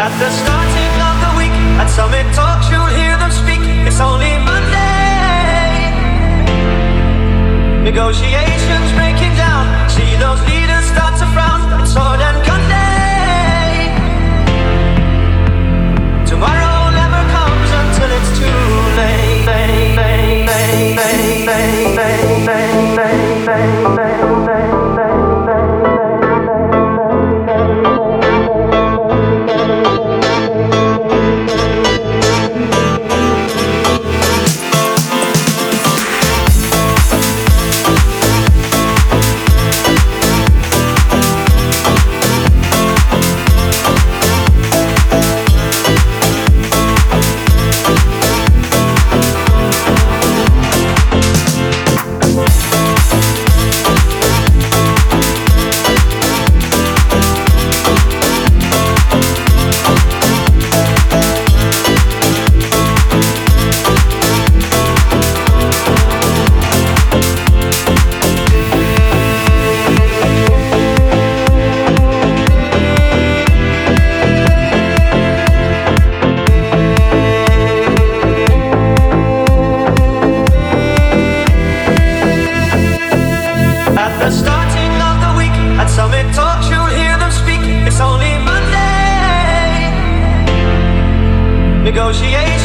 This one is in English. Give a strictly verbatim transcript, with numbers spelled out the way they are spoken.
At the starting of the week, at Summit Talks, you'll hear them speak. It's only Monday. Negotiations breaking down. See those leaders start to frown. It's sword and gun day. Tomorrow never comes until it's too late. Bang, bang, bang, bang, bang, bang, bang, bang, bang, bang, bang, bang, bang. Negotiation